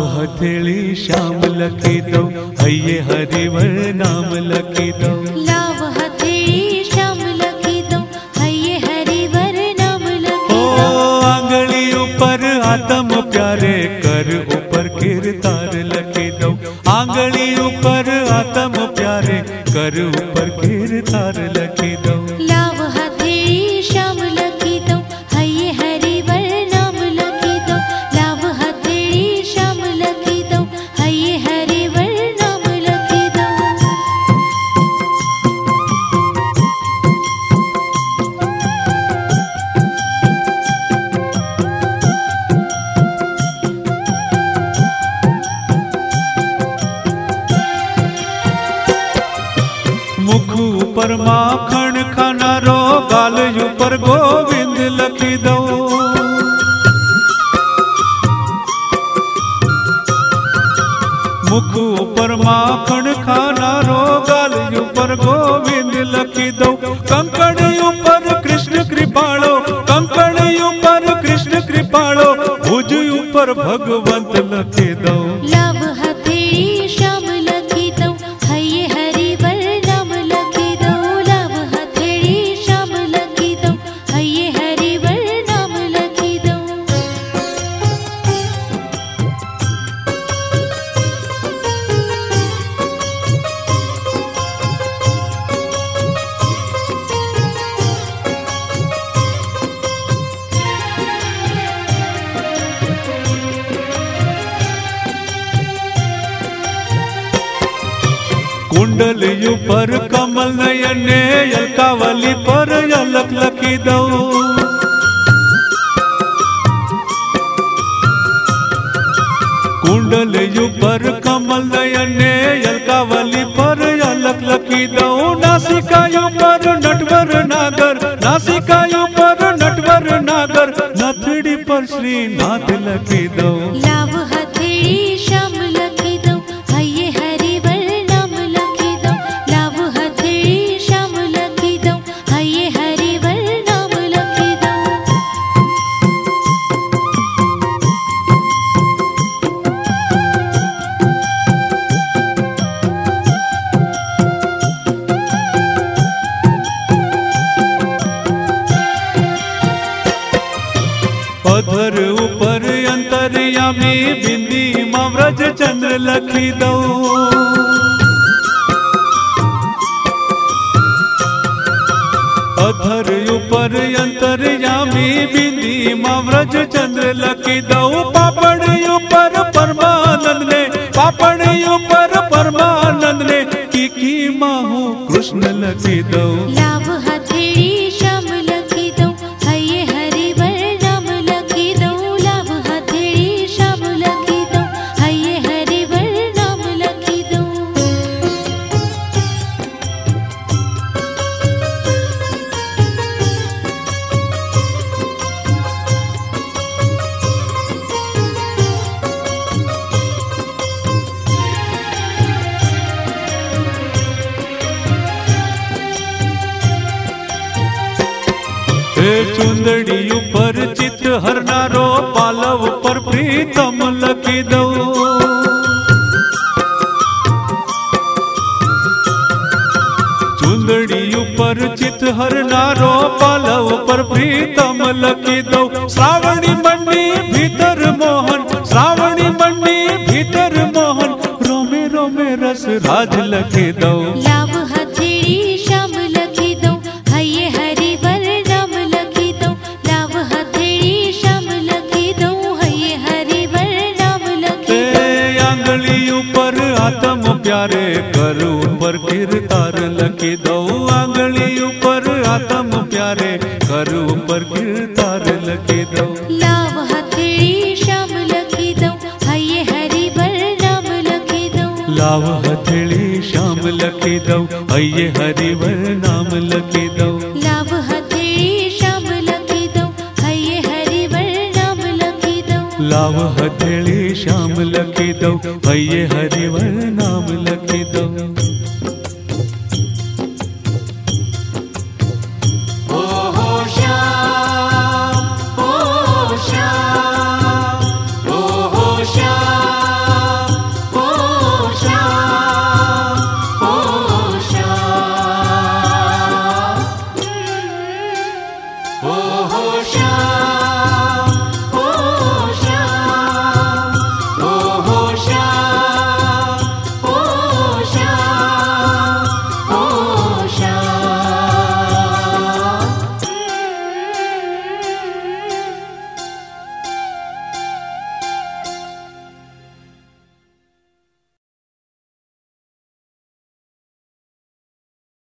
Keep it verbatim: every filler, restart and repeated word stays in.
हथेली श्याम लखी दो, हये हरिवर नाम लखी दो। लाव हथेली श्याम लखी दो, हये हरिवर नाम लखी दो। ओ आंगली ऊपर आत्म प्यारे, कर ऊपर कीर्तार लखी दो। आंगली ऊपर आत्म प्यारे, कर ऊपर कीर्तार लखी दो। लाव हथेली श्याम लखी दो, हये हरिवर नाम लखी दो। लाव हथेली श्याम लखी दो, हये हरिवर नाम लखी दो। मुख ऊपर माखण खानारो, गाल ऊपर गोविंद लखी दो। मुख ऊपर माखण खानारो, गाल ऊपर गोविंद लखी दो। कंकण ऊपर कृष्ण कृपालो, कंकण ऊपर कृष्ण कृपालो, भुज ऊपर भगवंत लखी दो। लाव हथेली श्याम लखी दो, हये हरिवर नाम लखी दो। लाव हथेली श्याम लखी दो, हये हरिवर नाम लखी दो। कुंडल ऊपर कमल नयने, अलकावली पर अलक लखी दो। कुंडल ऊपर कमल नयने, अलकावली पर अलक लखी दो। नासिका ऊपर नटवर नागर, नासिका ऊपर नटवर नागर, नथड़ी पर श्रीनाथ लखी दो। लाव हथेली श्याम लखी दो, हये हरिवर नाम लखी दो। लाव हथेली श्याम लखी दो, हये हरिवर नाम लखी दो। अधर ऊपर अंतर्यामी, बिंदी मां व्रज चंद्र लखी दो। अधर ऊपर अंतर्यामी, बिंदी मां व्रज चंद्र लखी दो। पापड़ ऊपर परमानंद ने, पापड़ ऊपर परमानंद ने, की की माहू कृष्ण लखी दो। लाव हथेली श्याम लखी दो, हये हरिवर नाम लखी दो। लाव हथेली श्याम लखी दो, हये हरिवर नाम लखी दो। हे चुंदड़ी ऊपर चित हरनारो, पालव ऊपर प्रीतम लखी दो। चुंदड़ी ऊपर चित हरनारो, पालव ऊपर प्रीतम लखी दो। श्रावणी मंडी भीतर मोहन, श्रावणी मंडी भीतर मोहन, रोमे रोमे रस राज लखी दो। लाव हथेली श्याम लखी दो, हये हरिवर नाम लखी दो। लाव हथेली श्याम लखी दो, हये हरिवर नाम लखी दो। आंगली ऊपर आत्म प्यारे, कर ऊपर कीर्तार लखी दो। आंगली ऊपर आत्म प्यारे, कर ऊपर कीर्तार लखी दो। लाव हथेली श्याम लखी दो, हये हरिवर नाम लखी दो। लाव हथेली श्याम लखी दो, हये हरिवर नाम लखी दो। लाव हथेली श्याम लखी दो, हये हरिवर नाम लखी दो। लाव हथेली श्याम लखी दो, हये हरिवर नाम लखी दो।